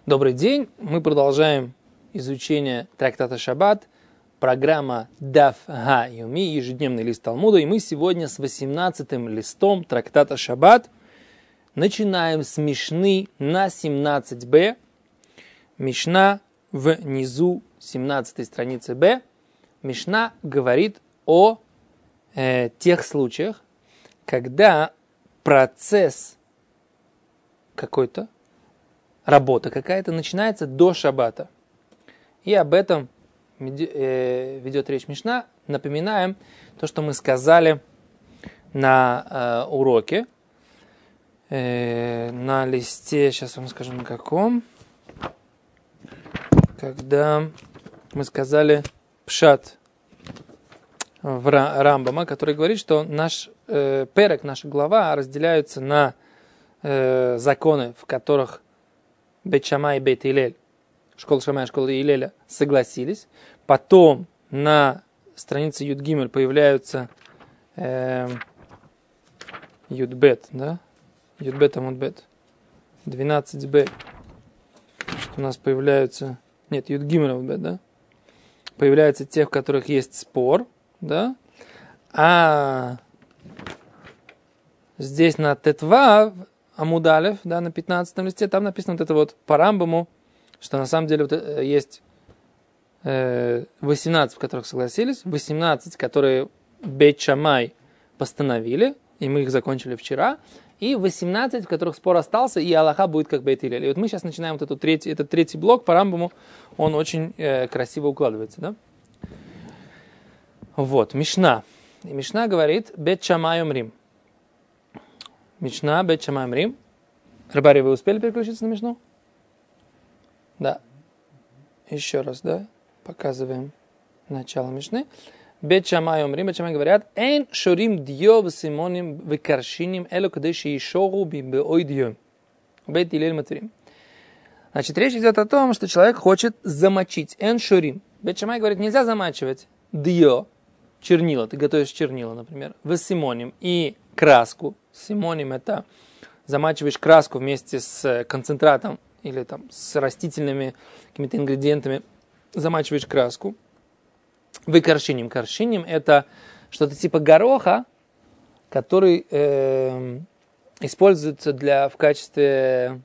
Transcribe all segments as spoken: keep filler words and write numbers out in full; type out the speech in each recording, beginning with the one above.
Добрый день, мы продолжаем изучение трактата Шаббат, программа Даф Га-Юми, ежедневный лист Талмуда, и мы сегодня с восемнадцатым листом трактата Шаббат начинаем с Мишны на семнадцать бэ, Мишна внизу семнадцатой страницы Б. Мишна говорит о э, тех случаях, когда процесс какой-то, работа какая-то начинается до шаббата. И об этом ведет речь Мишна. Напоминаем то, что мы сказали на э, уроке. Э, на листе, сейчас вам скажу на каком. Когда мы сказали пшат в Рамбама, который говорит, что наш э, перек, наша глава разделяются на э, законы, в которых Бейт Шамай и Бейт Илель, школа Шамая и школа Илеля согласились. Потом на странице Юд-Гимель появляются э, Юд-Бет, да? Юд-Бет, Амуд-Бет. двенадцать бэ. Что у нас появляются... Нет, Юд-Гимель, Амуд-Бет, да? Появляются те, в которых есть спор, да? А здесь на Тетва... Амудалев, да, на пятнадцатом листе, там написано вот это вот по Рамбаму, что на самом деле вот есть восемнадцать, в которых согласились, восемнадцать, которые Бейт Шамай постановили, и мы их закончили вчера, и восемнадцать, в которых спор остался, и Аллаха будет как Бейт Илель. И вот мы сейчас начинаем вот эту третий, этот третий блок по Рамбаму, он очень э, красиво укладывается, да? Вот, Мишна. И Мишна говорит, Бейт Шамай умрим. Мишна, Бейт Шамай умрим. Рыбари, вы успели переключиться на Мишну? Да. Еще раз, да? Показываем начало Мишны. Бейт Шамай умрим. Бейт Шамай говорят, «Эйн шорим дьё весимоним векаршиним эло кадеши ишору би беой дьё». Бейт Илель матурим. Значит, речь идет о том, что человек хочет замочить. «Эйн шорим». Бейт Шамай говорит, нельзя замачивать дьё, чернила. Ты готовишь чернила, например, весимоним и краску. Симоним — это замачиваешь краску вместе с концентратом или там с растительными какими-то ингредиентами, замачиваешь краску. Выкоршиним. Коршиним — это что-то типа гороха, который э, используется для, в качестве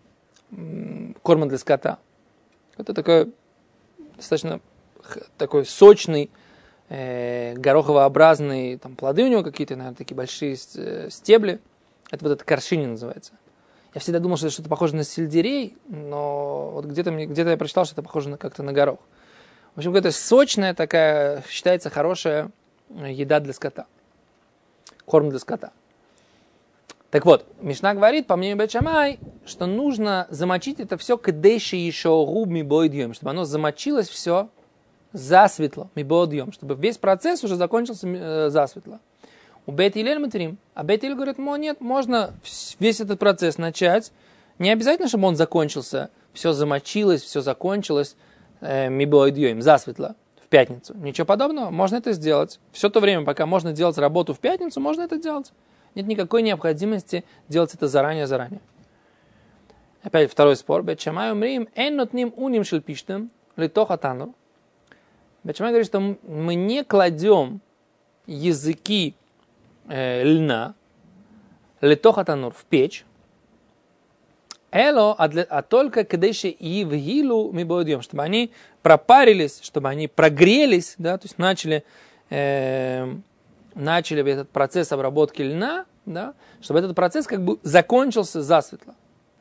э, корма для скота. Это такой достаточно такой сочный, гороховообразные там, плоды у него какие-то, наверное, такие большие стебли. Это вот это коршини называется. Я всегда думал, что это что-то похоже на сельдерей, но вот где-то, где-то я прочитал, что это похоже на, как-то на горох. В общем, какая-то сочная такая, считается, хорошая еда для скота. Корм для скота. Так вот, Мишна говорит, по мнению Бейт Шамай, что нужно замочить это все кадеши еще губми бойдьем, чтобы оно замочилось все засветло, мибодьем, чтобы весь процесс уже закончился э, засветло. У Бейт Илель матурим. А Бейт Илель говорит, мо, нет, можно весь этот процесс начать. Не обязательно, чтобы он закончился, все замочилось, все закончилось э, мибодьем, засветло в пятницу. Ничего подобного, можно это сделать. Все то время, пока можно делать работу в пятницу, можно это делать. Нет никакой необходимости делать это заранее-заранее. Опять второй спор. Бейт Шамай умрим, эн нотним уним шельпиштем, литоха танур. Бейт Шамай говорит, что мы не кладем языки э, льна, литоха танур, в печь, эло, а, для, а только кадеши и в гилу мы будем, чтобы они пропарились, чтобы они прогрелись, да, то есть начали, э, начали этот процесс обработки льна, да, чтобы этот процесс как бы закончился засветло.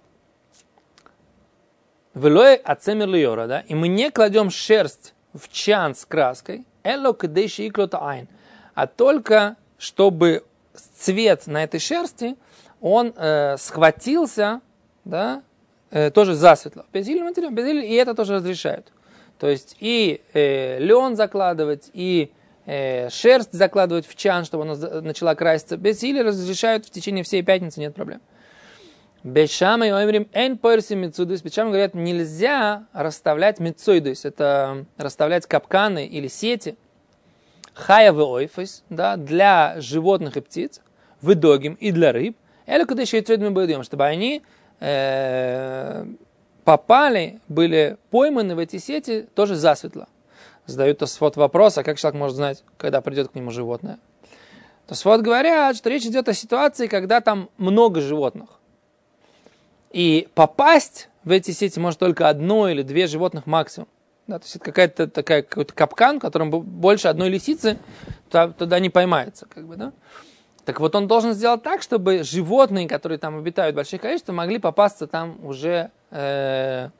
Велой ацемер льора, да, и мы не кладем шерсть в чан с краской, эло кадеши и клота айн, а только чтобы цвет на этой шерсти, он э, схватился, да, э, тоже засветло. И это тоже разрешают. То есть и э, лен закладывать, и э, шерсть закладывать в чан, чтобы она начала краситься. Без или разрешают в течение всей пятницы, нет проблем. Бешама и оймрим эн пойрси мицудус. Бешама говорят, нельзя расставлять мицудус. Это расставлять капканы или сети. Хая в ойфис, да, для животных и птиц. В идогим и для рыб. Или куда еще и цвет мы будем, чтобы они э, попали, были пойманы в эти сети тоже засветло. Задают Тосфот вопрос, а как человек может знать, когда придет к нему животное? Тосфот говорят, что речь идет о ситуации, когда там много животных. И попасть в эти сети может только одно или две животных максимум. Да, то есть это какая-то такая, какой-то капкан, в котором больше одной лисицы туда не поймается. Как бы, да? Так вот он должен сделать так, чтобы животные, которые там обитают в больших количествах, могли попасться там уже э,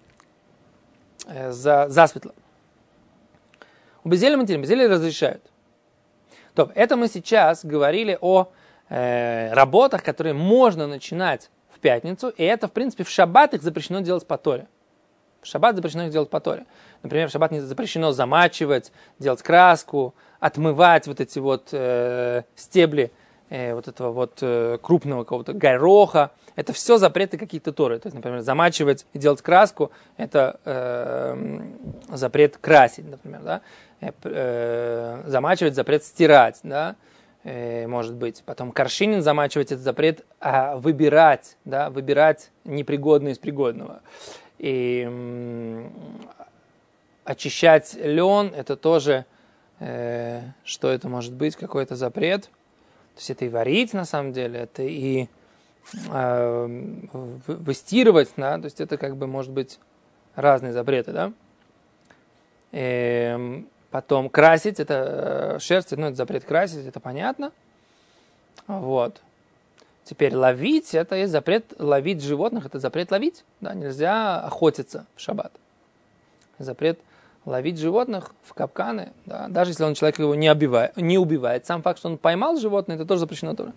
э, за, засветло. У безделия материала безделие разрешают. То, это мы сейчас говорили о э, работах, которые можно начинать в пятницу, и это, в принципе, в шаббат их запрещено делать по Торе. В шаббат запрещено их делать по Торе. Например, в шаббат не запрещено замачивать, делать краску, отмывать вот эти вот э, стебли э, вот этого вот э, крупного какого-то гороха. Это все запреты какие-то Торы. То есть, например, замачивать и делать краску – это э, запрет красить, например, да? э, э, замачивать – запрет стирать, да? э, может быть. Потом коршинин замачивать – это запрет а, выбирать, да? Выбирать непригодное из пригодного. И м, очищать лен – это тоже, э, что это может быть, какой-то запрет. То есть это и варить, на самом деле, это и э, выстирывать, да? То есть это как бы может быть разные запреты, да. И потом красить, это шерсть, ну это запрет красить, это понятно. Вот. Теперь ловить, это есть запрет ловить животных, это запрет ловить, да, нельзя охотиться в шаббат. Запрет ловить животных в капканы, да, даже если он человек его не убивает, не убивает. Сам факт, что он поймал животное, это тоже запрещено тоже.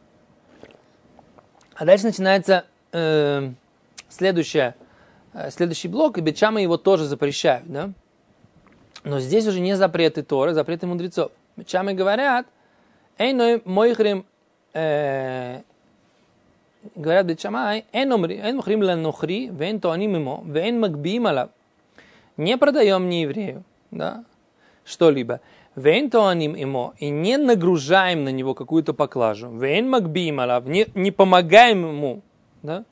А дальше начинается э, следующее, э, следующий блок, и Бет Шамай его тоже запрещают, да. Но здесь уже не запреты Торы, запреты мудрецов. Бет Шамай говорят, «Эй, ной мойхрим», э, говорят Бет Шамай, «Эн мохрим ланохри, вен тоаним имо, вен магбиим алав». Не продаем не еврею, да, что-либо. Вен тоаним имо, и не нагружаем на него какую-то поклажу. Вен магбиим алав, не, не помогаем ему, да,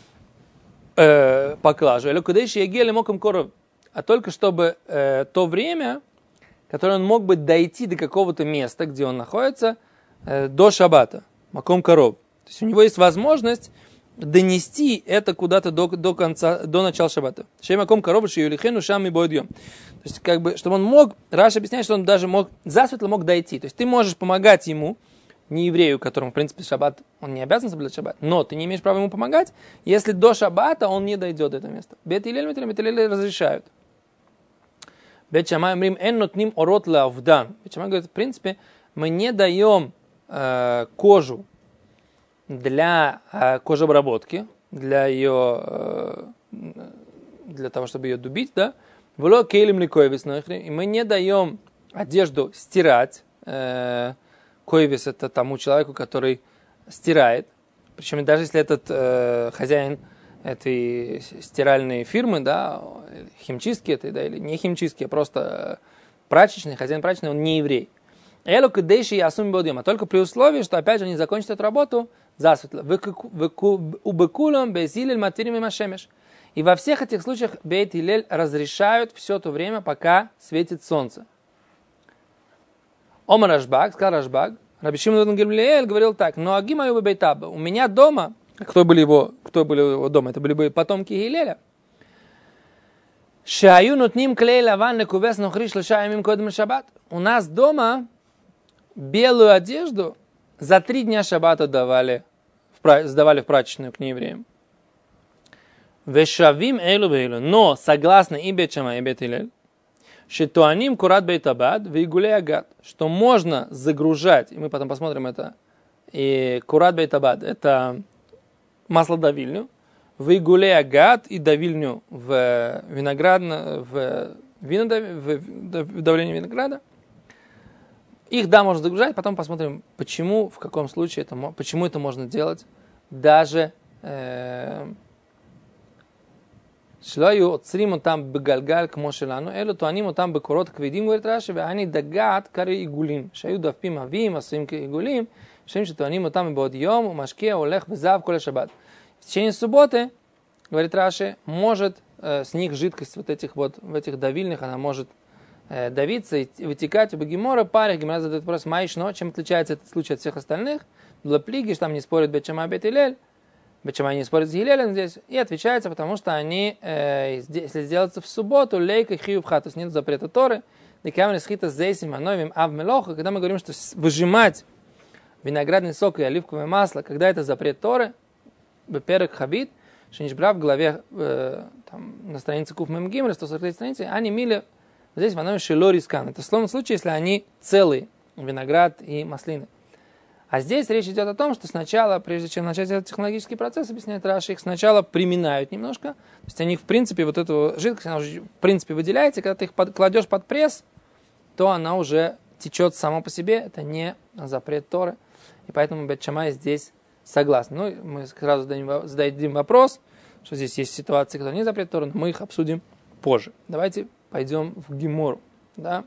э, поклажу. Эло кудейши ягель моком коров. А только чтобы э, то время, которое он мог бы дойти до какого-то места, где он находится, э, до шаббата, маком коров. То есть у него есть возможность донести это куда-то до, до конца, до начала шаббата. Шеймаком коров, шейюлихену шам и бойдьем. То есть, как бы, чтобы он мог, Раши объясняет, что он даже мог, засветло мог дойти. То есть ты можешь помогать ему, не еврею, которому, в принципе, шаббат, он не обязан соблюдать шаббат, но ты не имеешь права ему помогать, если до шаббата он не дойдет до этого места. Бет Илель, Бет Илель разрешают. Бет Шамай мрим эн нотним орот лавдан. Бет Шамай говорит, в принципе, мы не даем э, кожу для э, кожеобработки, для ее, э, для того, чтобы ее дубить, да, вло кейлим ли койвис, и мы не даем одежду стирать. Э, койвис это тому человеку, который стирает, причем даже если этот э, хозяин этой стиральной фирмы, да, химчистки этой, да, или не химчистки, а просто прачечный, хозяин прачечный, он не еврей. Элу кадейши и асуми бодьем, а только при условии, что опять же они закончат эту работу засветло. Убекулом безилель материм и машемеш. И во всех этих случаях Бейт Илель разрешают все то время, пока светит солнце. Омар Рашбаг, сказал Рашбаг, Раби Шимон бен Гамлиэль говорил так, но агимаю бы бейтаба, у меня дома, кто были его, кто были его дома, это были бы потомки Гилеля. Шаю нутним клей лаван лекувес нохриш лешаямим кодем шаббат. У нас дома белую одежду за три дня шаббата давали, сдавали в прачечную к неевреям. Вешавим эйлу бейлу. Но, согласно и Бет Шамай, и Бет Илель, шетуаним курат бейтабад вейгулей агат, что можно загружать, и мы потом посмотрим это, и курат бейтабад, это масло давильню, вейгулей агат и давильню в виноградно, в, винодав, в давлении винограда. Их, да, можно загружать, потом посмотрим, почему, в каком случае это, почему это можно делать, даже шлаю отцриму там бегалгаль кмо шелану, элу туаним там бекорот кведим, говорит Раши, веани дагат кари игулим, шаю давпим авим, асуим игулим, шем что туаним там беодьем, умашке, олех, безав, коля шаббат. В течение субботы говорит Раши, может э, с них жидкость вот этих вот, в этих давильных, она может э, давиться и вытекать. У Гемора паре Гемора задает вопрос, майшно, чем отличается этот случай от всех остальных? Для плиги, что там не спорит Бет Шамай, Бет Гилель, Бет Шамай не спорит с Гилелем здесь, и отвечается, потому что они, э, если сделаться в субботу, лейка хию в хату, то есть нет запрета Торы, когда мы говорим, что выжимать виноградный сок и оливковое масло, когда это запрет Торы, беперек хабит, шенишбра в главе э, там, на странице Куф Мем Гимель, сто сорок третьей странице, они мили здесь в аноме шелорискан. Это в словном случае, если они целые, виноград и маслины. А здесь речь идет о том, что сначала, прежде чем начать этот технологический процесс, объясняет Раши, их сначала приминают немножко. То есть они, в принципе, вот эту жидкость, она уже, в принципе, выделяется. Когда ты их под, кладешь под пресс, то она уже течет само по себе. Это не запрет Торы. И поэтому Бет Шамай здесь согласен. Ну, мы сразу зададим, зададим вопрос, что здесь есть ситуации, которые не запрет Торы, но мы их обсудим позже. Давайте пойдем в Гемору. Да?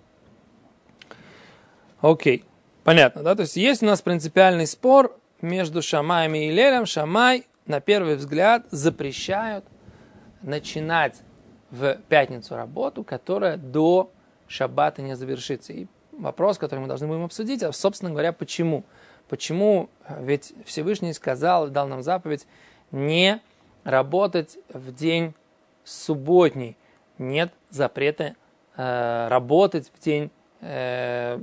Окей. Понятно, да? То есть есть у нас принципиальный спор между Шамаем и Илелем. Шамай, на первый взгляд, запрещают начинать в пятницу работу, которая до шаббата не завершится. И вопрос, который мы должны будем обсудить, а, собственно говоря, почему? Почему? Ведь Всевышний сказал, дал нам заповедь не работать в день субботний. Нет запрета э, работать в день э,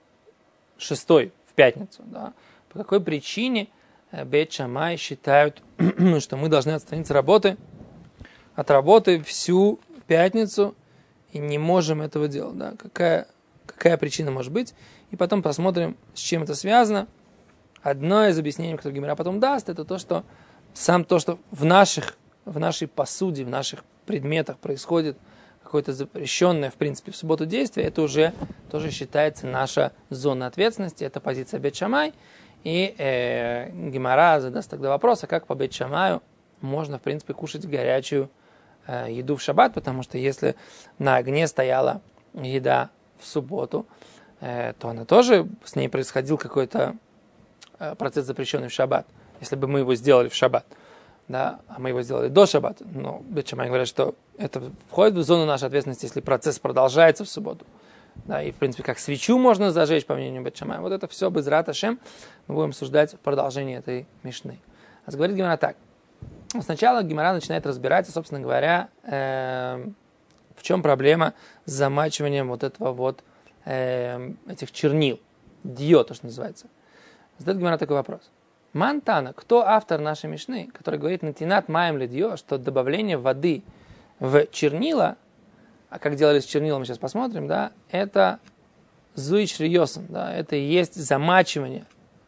шестой, в пятницу. Да? По какой причине Бет Шамай считают, что мы должны отстраниться работы, от работы всю пятницу и не можем этого делать. Да? Какая, какая причина может быть? И потом посмотрим, с чем это связано. Одно из объяснений, которое Гемара потом даст, это то, что сам то, что в, наших, в нашей посуде, в наших предметах происходит какое-то запрещенное, в принципе, в субботу действие, это уже тоже считается наша зона ответственности, это позиция Бет Шамай. И э, Гемара задаст тогда вопрос, а как по Бет Шамаю можно, в принципе, кушать горячую э, еду в шаббат, потому что если на огне стояла еда в субботу, э, то она тоже, с ней происходил какой-то э, процесс, запрещенный в шаббат, если бы мы его сделали в шаббат. Да, а мы его сделали до шаббата. Но Бет Шамай говорят, что это входит в зону нашей ответственности, если процесс продолжается в субботу. Да, и, в принципе, как свечу можно зажечь, по мнению Бет Шамая. Вот это все безрат Ашем мы будем обсуждать в продолжении этой мишны. А говорит Гемара так. Сначала Гемара начинает разбирать, собственно говоря, э, в чем проблема с замачиванием вот этого вот, э, этих чернил. Дио, то, что называется. Задает Гемара такой вопрос. Мантана, кто автор нашей мишны, который говорит натинат маем ледио, что добавление воды в чернила, а как делали с чернилом, мы сейчас посмотрим, да, это зуич риосом, да, это и есть замачивание.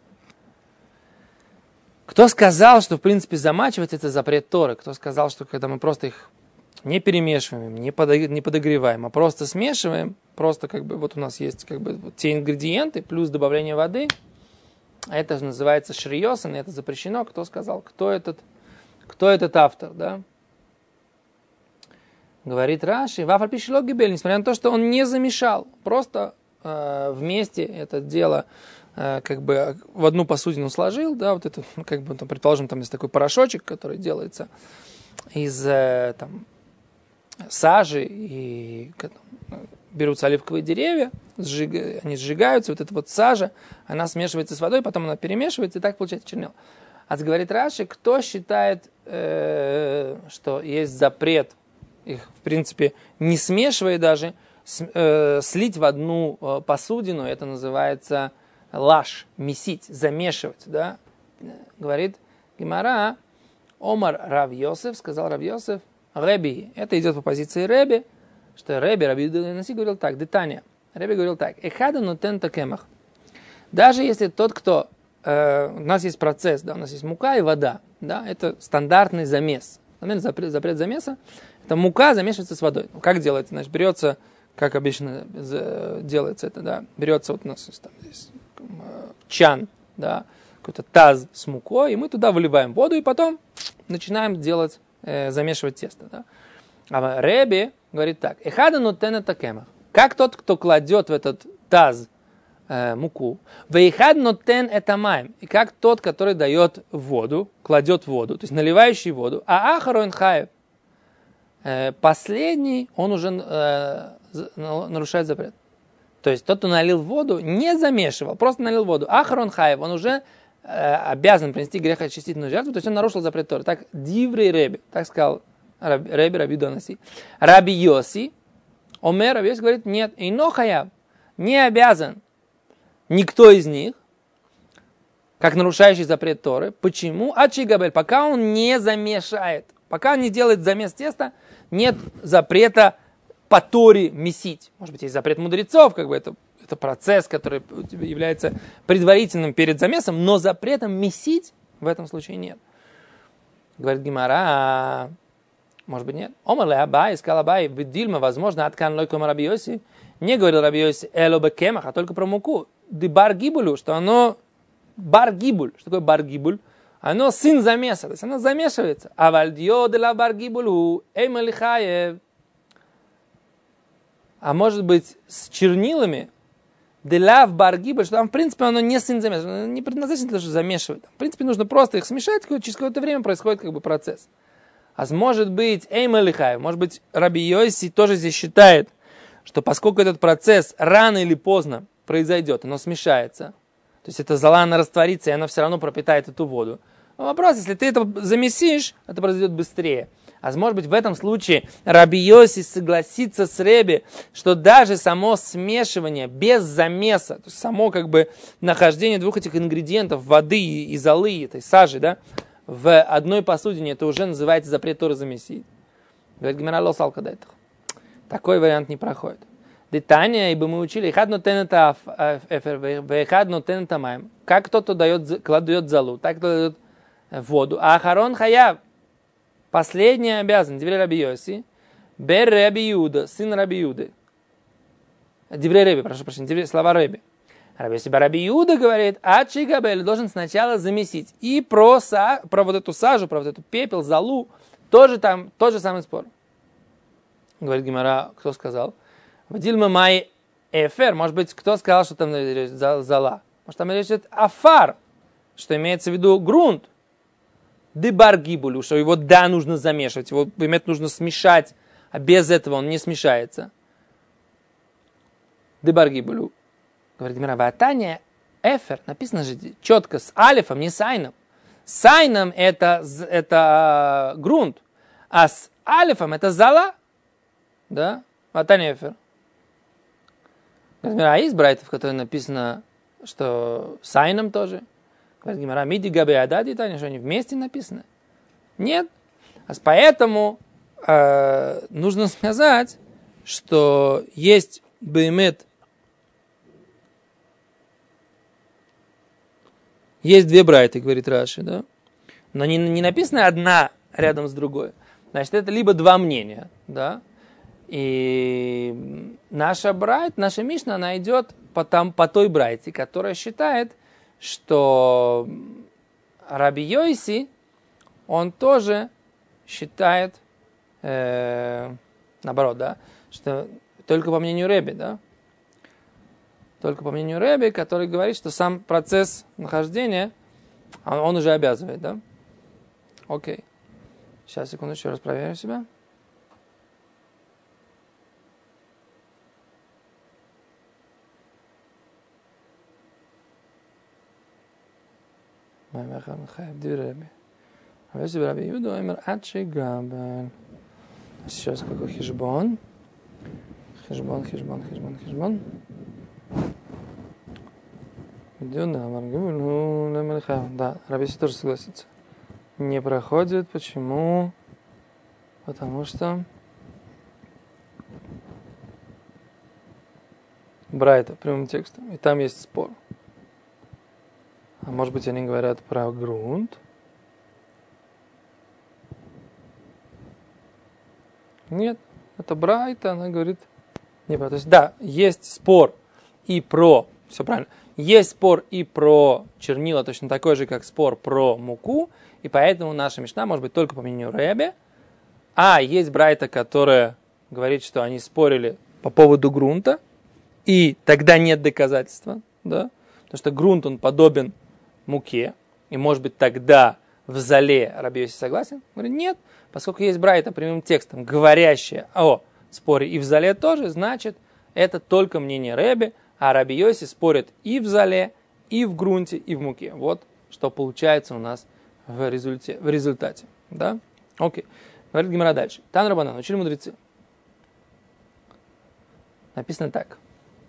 Кто сказал, что в принципе замачивать это запрет Торы? Кто сказал, что когда мы просто их не перемешиваем, не подогреваем, а просто смешиваем, просто как бы вот у нас есть как бы вот те ингредиенты плюс добавление воды. Это называется шриосан, это запрещено. Кто сказал? Кто этот, кто этот автор? Да? Говорит Раши, вафаль пишело гибель, несмотря на то, что он не замешал. Просто э, вместе это дело э, как бы в одну посудину сложил. Да, вот это, как бы, там, предположим, там есть такой порошочек, который делается из э, там, сажи и берутся оливковые деревья, сжиг... они сжигаются, вот эта вот сажа, она смешивается с водой, потом она перемешивается, и так получается чернила. А говорит Раши, кто считает, э, что есть запрет их, в принципе, не смешивая даже, с, э, слить в одну э, посудину, это называется лаш, месить, замешивать, да? Говорит Гемара, Омар Рав Йосеф, сказал Рав Йосеф, Реби, это идет по позиции Реби, что Реби, Раби Наси говорил так, детания. Реби говорил так, эхада нутен такемах. Даже если тот, кто, э, у нас есть процесс, да, у нас есть мука и вода, да, это стандартный замес. Запрет, запрет замеса, это мука замешивается с водой. Как делается? Значит, берется, как обычно делается это, да, берется вот у нас там здесь чан, да, какой-то таз с мукой, и мы туда выливаем воду, и потом начинаем делать, э, замешивать тесто, да. А Реби говорит так, эхада нутена такема. Как тот, кто кладет в этот таз э, муку. Вейхад нотен это маем. И как тот, который дает воду, кладет воду, то есть наливающий воду. А ахарон хаев. Э, последний, он уже э, нарушает запрет. То есть тот, кто налил воду, не замешивал, просто налил воду. Ахарон хаев, он уже э, обязан принести грехоочистительную жертву, то есть он нарушил запрет Торы. Так, диврей Реби, так сказал Раби, Реби, Раби Донаси. Раби Йоси, Омер, Раби Йоси говорит, нет, ино хаяв, не обязан никто из них, как нарушающий запрет Торы. Почему? Ачи Габель, пока он не замешает, пока он не делает замес теста, нет запрета по Торе месить. Может быть, есть запрет мудрецов, как бы это, это процесс, который является предварительным перед замесом, но запретом месить в этом случае нет. Говорит Гемара, может быть, нет. Омар ле Абай, сказал Абай, в Дильма, возможно, откан лойком Раби Йоси, не говорил Раби Йоси эло бекемах, а только про муку. Ды бар гибулю, что оно бар гибуль. Что такое бар гибуль? Оно сын замеса, то есть оно замешивается. А вальдио де ла бар гибулю, эй малихаев. А может быть, с чернилами, деля в баргибе, что там, в принципе, оно не сын замешивает, оно не предназначено для того, чтобы замешивать. В принципе, нужно просто их смешать, через какое-то время происходит как бы процесс. А может быть, эйма лихай, может быть, Раби Йоси тоже здесь считает, что поскольку этот процесс рано или поздно произойдет, оно смешается, то есть эта зола, она растворится, и она все равно пропитает эту воду. Но вопрос, если ты это замесишь, это произойдет быстрее. А может быть, в этом случае Раби Йоси согласится с Реби, что даже само смешивание без замеса, то есть само как бы нахождение двух этих ингредиентов, воды и золы, этой сажи, да, в одной посудине, это уже называется запрет Торы замесить. Говорит Гемара ло салка да это. Такой вариант не проходит. Детание, ибо мы учили, как кто-то дает, кладет золу, так кто дает воду. А Ахарон хаяв. Последний обязан, Диврей Раби Йоси, Бер Раби Юда, сын Раби Юды. Диврей Реби, прошу прощения, Диврей, слова Реби. Раби Йоси Раби Юда говорит, Ачи Габель должен сначала замесить. И про, са, про вот эту сажу, про вот эту пепел, золу, тоже там, тот же самый спор. Говорит Гемара, кто сказал? Вадильма май эфер, может быть, кто сказал, что там зола? Может, там речь идет афар, что имеется в виду грунт. Дебар гибулю, что его, да, нужно замешивать, его, имеет, нужно смешать, а без этого он не смешается. Дебар гибулю. Говорит Гемара, ватания эфер, написано же четко с алифом, не с айном. С айном это, это грунт, а с алифом это зола. Да? Ватания эфер. Говорит Гемара, а есть брайтов, в которых написано, что с айном тоже? Говорит Гемара, миди габе адади, Таня, что они вместе написаны? Нет. А поэтому э, нужно сказать, что есть беймет, есть две брайты, говорит Раши, да? Но не, не написано одна рядом с другой. Значит, это либо два мнения, да? И наша брайт, наша Мишна, она идет по, там, по той брайте, которая считает, что Раби Йоси, он тоже считает, э, наоборот, да, что только по мнению Реби, да, только по мнению Реби, который говорит, что сам процесс нахождения, он, он уже обязывает, да. Окей. Сейчас, секунду, еще раз проверю себя. Сейчас какой хижбон? Хижбон, хижбон, хижбон, хижбон. Да, Раби тоже согласится. Не проходит. Почему? Потому что Брайта, прямым текстом. И там есть спор. А может быть, они говорят про грунт? Нет, это Брайта, она говорит не про. То есть, да, есть спор и про, все правильно, есть спор и про чернила, точно такой же, как спор про муку, и поэтому наша мишна может быть только по мнению Ребе, а есть Брайта, которая говорит, что они спорили по поводу грунта, и тогда нет доказательства, да, потому что грунт, он подобен муке, и, может быть, тогда в зале Раби Йоси согласен? Говорит, нет, поскольку есть брайта прямым текстом, говорящая о споре и в зале тоже, значит, это только мнение Рэби, а Раби Йоси спорит и в зале, и в грунте, и в муке. Вот что получается у нас в результате. В результате, да? Окей. Говорит Гемара дальше. Тан Рабанан, учили мудрецы. Написано так.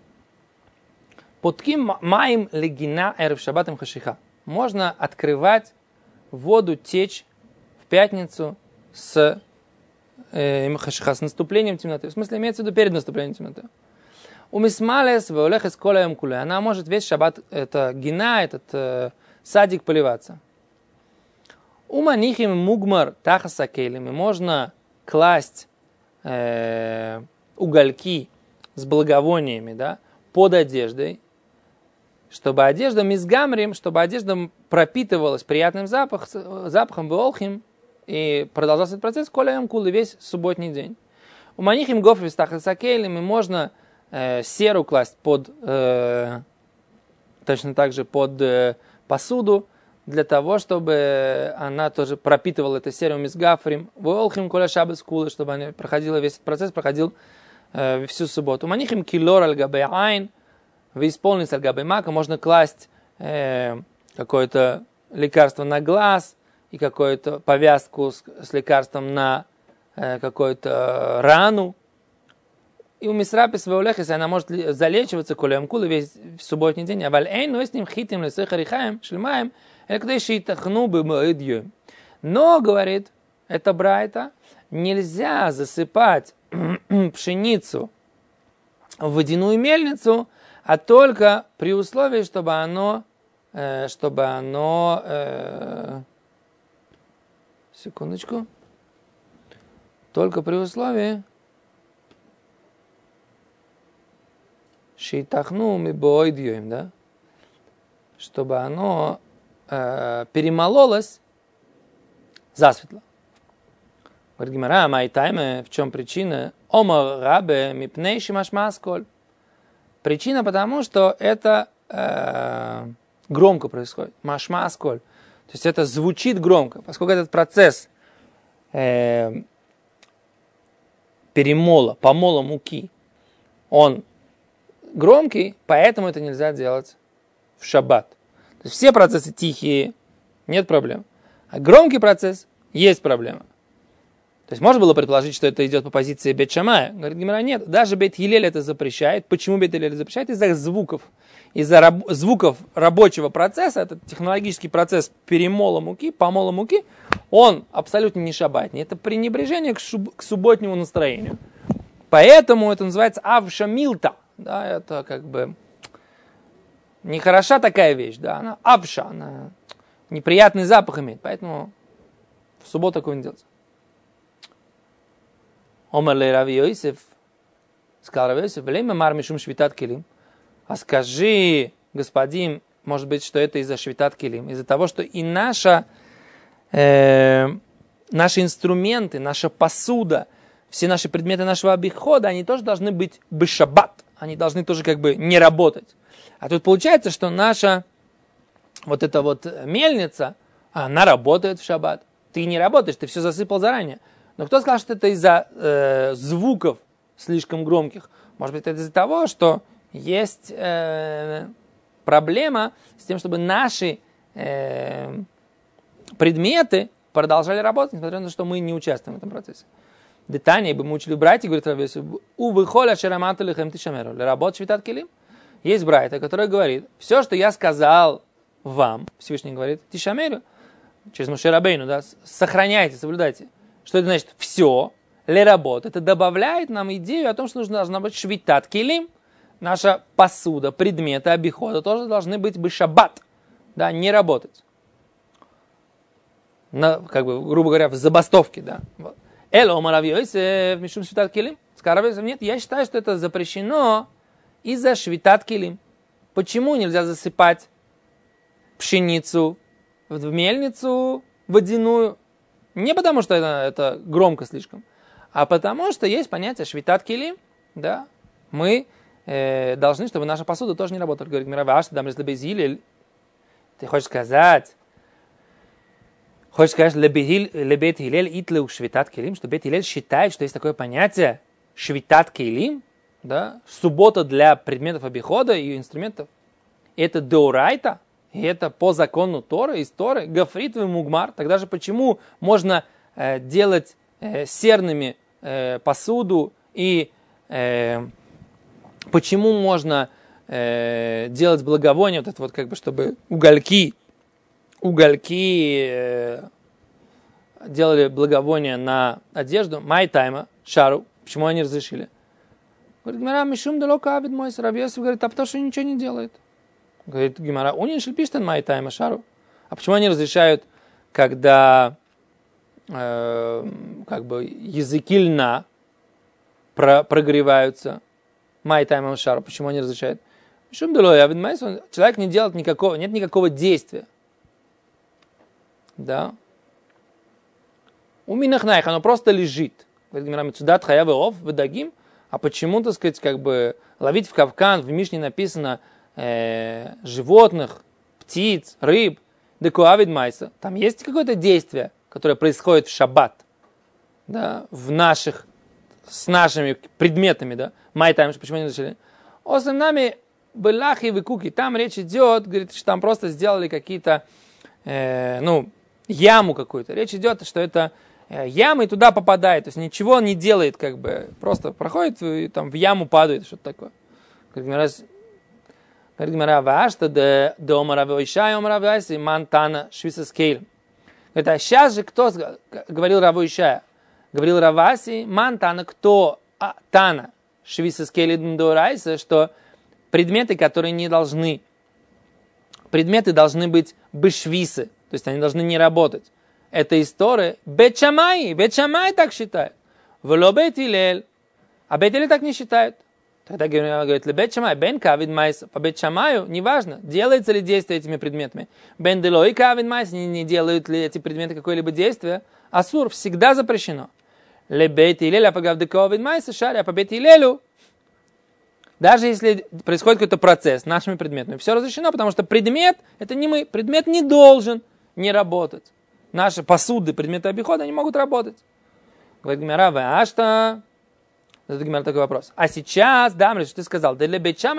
Подким маим легина эрв шабатам хашиха. Можно открывать воду, течь в пятницу с, э, хашиха, с наступлением темноты. В смысле, имеется в виду перед наступлением темноты. У мисмалес веолехес колаем куле. Она может весь шаббат, это гина, этот э, садик поливаться. У манихим мугмар тахаса кейлими. Можно класть э, угольки с благовониями, да, под одеждой, чтобы одежда мизгамрим, чтобы одежда пропитывалась приятным запах, запахом веолхим, и продолжался этот процесс колаем куле весь субботний день. У манихим гофрис тахаса кейлими можно э, серу класть под, э, точно так же под э, посуду, для того, чтобы она тоже пропитывала это серым мизгафрим, веолхим коля шаббас куле, чтобы она проходила, весь этот процесс проходил э, всю субботу. У манихим килор аль-габе айн, исполнится аль-габе мака, можно класть э, какое-то лекарство на глаз и какую-то повязку с, с лекарством на э, какую-то рану. И у мисрапис веолехис она может залечиваться колем кулы весь в субботний день. А валь-эйн, но с ним хитим лесехарихаем шльмаем, но, говорит, это брайта, нельзя засыпать пшеницу в водяную мельницу, а только при условии, чтобы оно, э, чтобы оно, э, секундочку, только при условии, шейтахну мибоидьюем, да, чтобы оно э, перемололось засветло. Говорит Гемара, май тайме, в чем причина? Омар рабе мипней шимашмасколь. Причина потому, что это э, громко происходит. Машмасколь. То есть это звучит громко. Поскольку этот процесс э, перемола, помола муки, он громкий, поэтому это нельзя делать в шаббат. То есть все процессы тихие, нет проблем. А громкий процесс, есть проблема. То есть можно было предположить, что это идет по позиции Бейт Шамая. Говорит Гемара, нет, даже Бейт Хилель это запрещает. Почему Бейт Хилель запрещает? Из-за звуков. Из-за раб- звуков рабочего процесса, этот технологический процесс перемола муки, помола муки, он абсолютно не шаббатный. Это пренебрежение к, шуб- к субботнему настроению. Поэтому это называется авшамилта. Да, это как бы нехороша такая вещь, да, она авша, она неприятный запах имеет, поэтому в субботу такое не делается. Омар лей Рави Йосеф, сказал Рави Йосеф, влей мемар мишум швитат килим, а скажи, господин, может быть, что это из-за швитат килим, из-за того, что и наша, э, наши инструменты, наша посуда, все наши предметы нашего обихода, они тоже должны быть бешаббат, они должны тоже как бы не работать. А тут получается, что наша вот эта вот мельница, она работает в шаббат. Ты не работаешь, ты все засыпал заранее. Но кто сказал, что это из-за э, звуков слишком громких? Может быть, это из-за того, что есть э, проблема с тем, чтобы наши э, предметы продолжали работать, несмотря на то, что мы не участвуем в этом процессе. Детание, бы мы учили братья, говорит Рави Йосеф, у выхоля шерамату лихем тишамеру, леработ швитат килим. Есть братья, который говорит, все, что я сказал вам, Всевышний говорит, тишамеру, через Моше Рабейну, да, сохраняйте, соблюдайте. Что это значит? Все, леработ. Это добавляет нам идею о том, что нужно должна быть швитат килим. Наша посуда, предметы обихода тоже должны быть бешаббат, да, не работать. На, как бы, грубо говоря, в забастовке, да. Вот. Эло омар Рави Йосеф мишум швитат килим. Сказал Рави Йосеф, нет, я считаю, что это запрещено из-за швитат килим. Почему нельзя засыпать пшеницу в мельницу водяную? Не потому, что это, это громко слишком, а потому, что есть понятие швитат килим, да. Мы э, должны, чтобы наша посуда тоже не работала. Говорит, Мирава, что там безилель. Ты хочешь сказать, хочешь сказать, лебет Хилель итлеу швитат келим, что бет Хилель считает, что есть такое понятие швитат келим, да, суббота для предметов обихода и инструментов. Это деорайта, и это по закону Торы, из Торы, гафрит и мугмар. Тогда же почему можно э, делать э, серными э, посуду и э, почему можно э, делать благовоние, вот это вот как бы, чтобы угольки, угольки э, делали благовоние на одежду, май-тайма, шару, почему они разрешили? Говорит, Гимара, мишум далока авид мой сарабьесов, говорит, а потому что ничего не делает. Говорит Гимара, унин шельпиштен май-тайма, шару. А почему они разрешают, когда э, как бы языки льна про, прогреваются, май-тайма, шару, почему они разрешают? Мишум далока авид мой, человек не делает никакого, нет никакого действия. Да. У минахнайх, оно просто лежит. Говорит Гимара, мецудат хаявы ов, выдагим. А почему, так сказать, как бы ловить в капкан, в Мишне написано э, животных, птиц, рыб, декуавид майса. Там есть какое-то действие, которое происходит в шаббат, да, в наших, с нашими предметами, да. Май-тайм, почему не разрешили? Осам нами былахи и куки. Там речь идет, говорит, что там просто сделали какие-то, э, ну, яму какую-то. Речь идет, что это яма и туда попадает, то есть ничего не делает, как бы, просто проходит и там в яму падает, что-то такое. Говорит, Гимара, вашта де омаравойшай омаравойшай мантана швисаскейлем. Говорит, а сейчас же кто говорил Равойшая? Говорил Раваси, мантана, кто а, тана швисаскейлем дорайса, что предметы, которые не должны, предметы должны быть бешвисы, то есть они должны не работать. Это история Бет Шамай. Бет Шамай так считает. Вло Бет Хилель. А Бет Хилель так не считает. Тогда говорит, Бет Шамай, Бен Кавид Майс. По Бет Шамаю, неважно, делается ли действие этими предметами. Бен Делой Кавид Майс, не, не делают ли эти предметы какое-либо действие. Асур всегда запрещено. Ле Бет Хилель, а по Гавде Кавид Майс, шари, а по Бет Хилелю. Даже если происходит какой-то процесс с нашими предметами, все разрешено, потому что предмет, это не мы, предмет не должен не работать. Наши посуды, предметы обихода, они могут работать. Говорит Гимара, а что? Задает Гимара такой вопрос. А сейчас, да, что ты сказал, что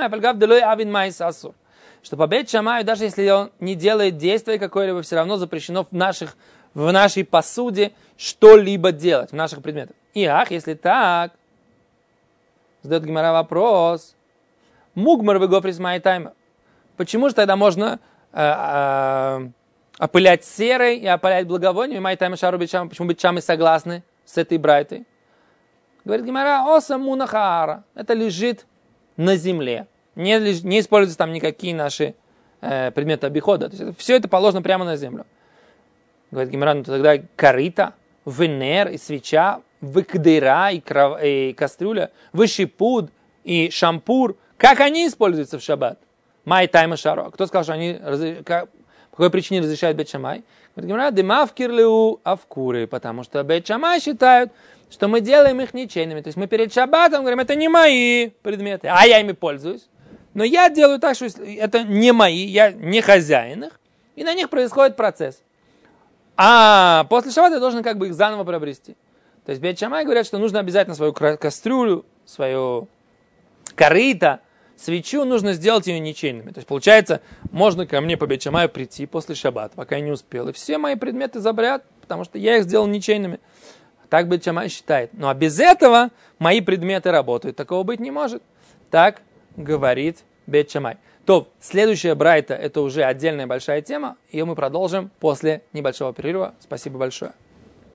по Бет Шамаю, даже если он не делает действия какое-либо, все равно запрещено в, наших, в нашей посуде что-либо делать, в наших предметах. И ах, если так, задает Гимара вопрос. Мугмар выгофрис май-тайма. Почему же тогда можно э, э, опылять серой и опылять благовонием, май-тайма шару бечам? Почему бечамы согласны с этой брайтой? Говорит Гимара, оса мунахара. Это лежит на земле. Не, не используются там никакие наши э, предметы обихода. То есть это, все это положено прямо на землю. Говорит Гимара, ну тогда корыто, венер и свеча, выкдыра и, кров, и кастрюля, вышипуд и шампур. Как они используются в шаббат? Май-тайма шару. А кто сказал, что они... Как, по какой причине разрешают Бет Шамай? Говорит Гимара, демавкирлеу авкуры. Потому что Бет Шамай считают, что мы делаем их ничейными. То есть мы перед шаббатом говорим, это не мои предметы, а я ими пользуюсь. Но я делаю так, что это не мои, я не хозяин их, и на них происходит процесс. А после шаббата я должен как бы их заново приобрести. То есть Бет Шамай говорят, что нужно обязательно свою кастрюлю, свою корыто, свечу, нужно сделать ее ничейными. То есть получается, можно ко мне по Бет Шамаю прийти после шаббата, пока я не успел, и все мои предметы забрят, потому что я их сделал ничейными. Так Бет Шамай считает. Ну а без этого мои предметы работают. Такого быть не может. Так говорит Бет Шамай. То, следующая брайта, это уже отдельная большая тема. Ее мы продолжим после небольшого перерыва. Спасибо большое.